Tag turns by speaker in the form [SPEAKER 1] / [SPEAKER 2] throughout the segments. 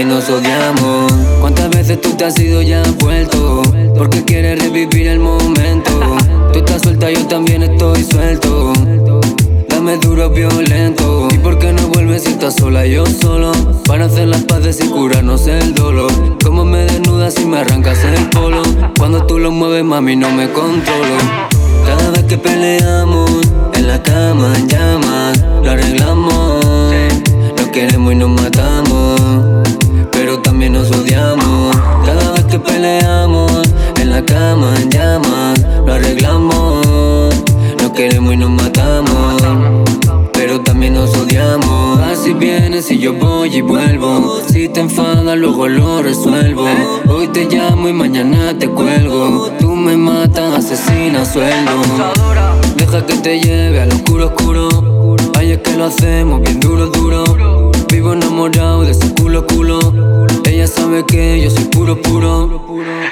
[SPEAKER 1] también nos odiamos. ¿Cuántas veces tú te has ido y ya has vuelto? Porque quieres revivir el momento. Tú estás suelta, yo también estoy suelto. Dame duro, violento. ¿Y por qué no vuelves si estás sola, yo solo? Para hacer las paces y curarnos el dolor. Como me desnudas y me arrancas el polo. Cuando tú lo mueves, mami, no me controlo. Cada vez que peleamos, en la cama en llamas, lo arreglamos. Nos queremos y nos matamos, pero también nos odiamos. Cada vez que peleamos, en la cama en llamas, lo arreglamos. Nos queremos y nos matamos, pero también nos odiamos. Así vienes y yo voy y vuelvo. Si te enfadas luego lo resuelvo. Hoy te llamo y mañana te cuelgo. Tú me matas, asesina a sueldo. Deja que te lleve al oscuro, oscuro. Ay, es que lo hacemos bien duro, duro. Vivo enamorado de ese culo, culo. Ella sabe que yo soy puro, puro.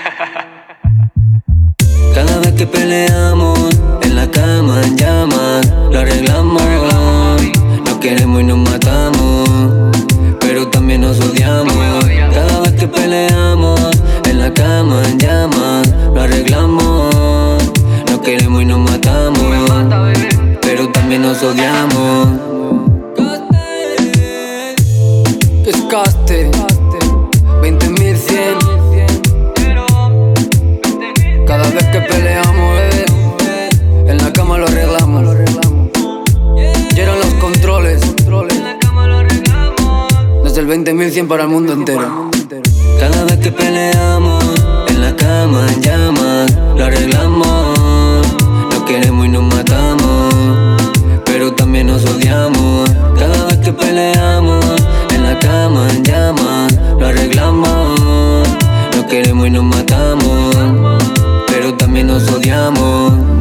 [SPEAKER 1] Cada vez que peleamos, en la cama en llamas, lo arreglamos. Nos queremos y nos matamos, pero también nos odiamos. Cada vez que peleamos, en la cama en llamas, lo arreglamos. Nos queremos y nos matamos, pero también nos odiamos. Desgaste 20.100. Cada vez que peleamos, en la cama lo arreglamos. Llegan los controles. Desde el 20.100 para el mundo entero. Cada vez que peleamos, en la cama en llamas, lo arreglamos. Nos queremos y nos matamos, pero también nos odiamos. Cada vez que peleamos, en la cama en llamas, lo arreglamos. Nos queremos y nos matamos, pero también nos odiamos.